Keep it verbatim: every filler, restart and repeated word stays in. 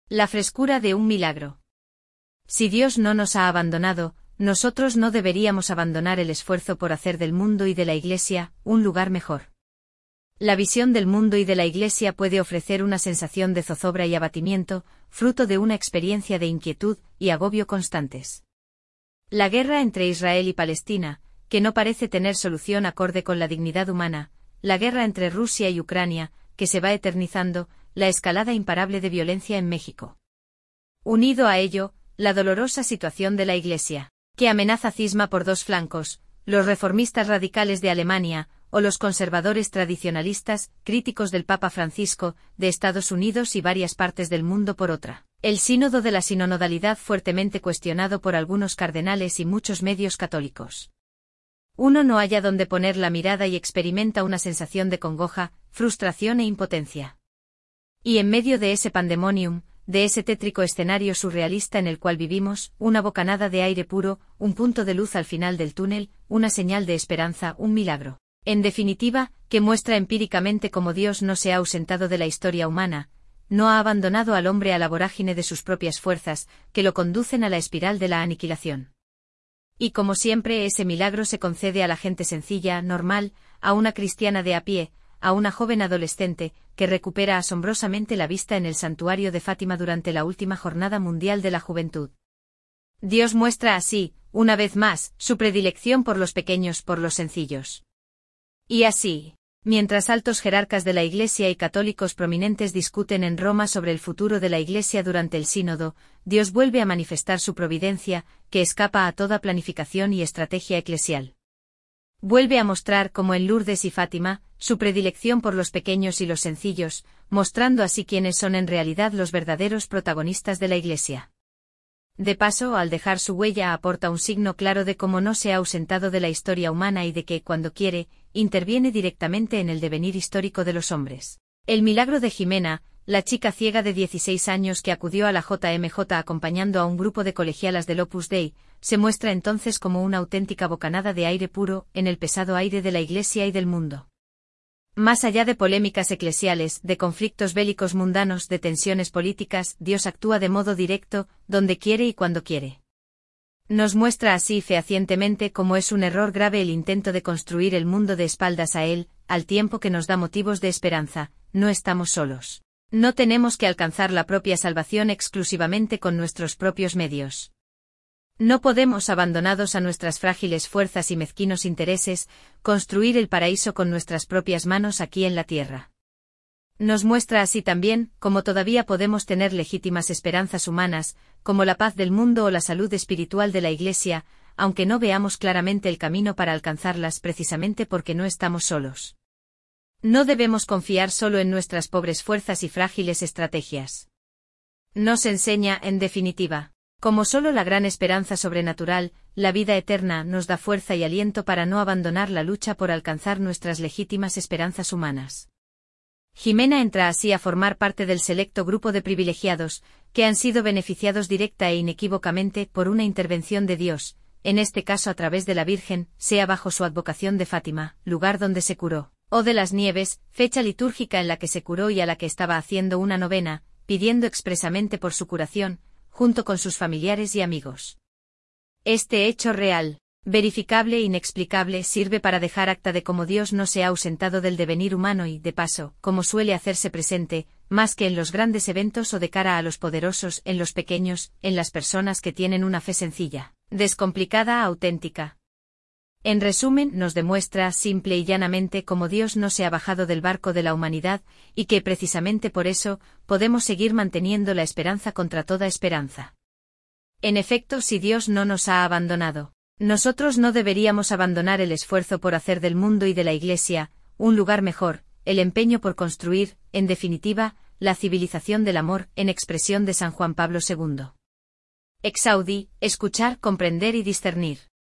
La frescura de un milagro. Si Dios no nos ha abandonado, nosotros no deberíamos abandonar el esfuerzo por hacer del mundo y de la Iglesia un lugar mejor. La visión del mundo y de la Iglesia puede ofrecer una sensación de zozobra y abatimiento, fruto de una experiencia de inquietud y agobio constantes. La guerra entre Israel y Palestina, que no parece tener solución acorde con la dignidad humana, la guerra entre Rusia y Ucrania, que se va eternizando, la escalada imparable de violencia en México. Unido a ello, la dolorosa situación de la Iglesia, que amenaza cisma por dos flancos, los reformistas radicales de Alemania, o los conservadores tradicionalistas, críticos del Papa Francisco, de Estados Unidos y varias partes del mundo por otra. El sínodo de la sinodalidad fuertemente cuestionado por algunos cardenales y muchos medios católicos. Uno no halla dónde poner la mirada y experimenta una sensación de congoja, frustración e impotencia. Y en medio de ese pandemonium, de ese tétrico escenario surrealista en el cual vivimos, una bocanada de aire puro, un punto de luz al final del túnel, una señal de esperanza, un milagro. En definitiva, que muestra empíricamente cómo Dios no se ha ausentado de la historia humana, no ha abandonado al hombre a la vorágine de sus propias fuerzas, que lo conducen a la espiral de la aniquilación. Y como siempre ese milagro se concede a la gente sencilla, normal, a una cristiana de a pie, a una joven adolescente, que recupera asombrosamente la vista en el santuario de Fátima durante la última jornada mundial de la juventud. Dios muestra así, una vez más, su predilección por los pequeños, por los sencillos. Y así, mientras altos jerarcas de la Iglesia y católicos prominentes discuten en Roma sobre el futuro de la Iglesia durante el sínodo, Dios vuelve a manifestar su providencia, que escapa a toda planificación y estrategia eclesial. Vuelve a mostrar, como en Lourdes y Fátima, su predilección por los pequeños y los sencillos, mostrando así quiénes son en realidad los verdaderos protagonistas de la Iglesia. De paso, al dejar su huella aporta un signo claro de cómo no se ha ausentado de la historia humana y de que, cuando quiere, interviene directamente en el devenir histórico de los hombres. El milagro de Jimena, la chica ciega de dieciséis años que acudió a la J M J acompañando a un grupo de colegialas del Opus Dei, se muestra entonces como una auténtica bocanada de aire puro en el pesado aire de la Iglesia y del mundo. Más allá de polémicas eclesiales, de conflictos bélicos mundanos, de tensiones políticas, Dios actúa de modo directo, donde quiere y cuando quiere. Nos muestra así fehacientemente cómo es un error grave el intento de construir el mundo de espaldas a Él, al tiempo que nos da motivos de esperanza. No estamos solos. No tenemos que alcanzar la propia salvación exclusivamente con nuestros propios medios. No podemos, abandonados a nuestras frágiles fuerzas y mezquinos intereses, construir el paraíso con nuestras propias manos aquí en la tierra. Nos muestra así también cómo todavía podemos tener legítimas esperanzas humanas, como la paz del mundo o la salud espiritual de la Iglesia, aunque no veamos claramente el camino para alcanzarlas precisamente porque no estamos solos. No debemos confiar solo en nuestras pobres fuerzas y frágiles estrategias. Nos enseña, en definitiva, como solo la gran esperanza sobrenatural, la vida eterna, nos da fuerza y aliento para no abandonar la lucha por alcanzar nuestras legítimas esperanzas humanas. Jimena entra así a formar parte del selecto grupo de privilegiados, que han sido beneficiados directa e inequívocamente por una intervención de Dios, en este caso a través de la Virgen, sea bajo su advocación de Fátima, lugar donde se curó, o de las Nieves, fecha litúrgica en la que se curó y a la que estaba haciendo una novena, pidiendo expresamente por su curación, junto con sus familiares y amigos. Este hecho real, verificable e inexplicable, sirve para dejar acta de cómo Dios no se ha ausentado del devenir humano y, de paso, como suele hacerse presente, más que en los grandes eventos o de cara a los poderosos, en los pequeños, en las personas que tienen una fe sencilla, descomplicada, auténtica. En resumen, nos demuestra simple y llanamente cómo Dios no se ha bajado del barco de la humanidad, y que precisamente por eso, podemos seguir manteniendo la esperanza contra toda esperanza. En efecto, si Dios no nos ha abandonado, nosotros no deberíamos abandonar el esfuerzo por hacer del mundo y de la Iglesia un lugar mejor, el empeño por construir, en definitiva, la civilización del amor, en expresión de San Juan Pablo segundo. Exaudi, escuchar, comprender y discernir.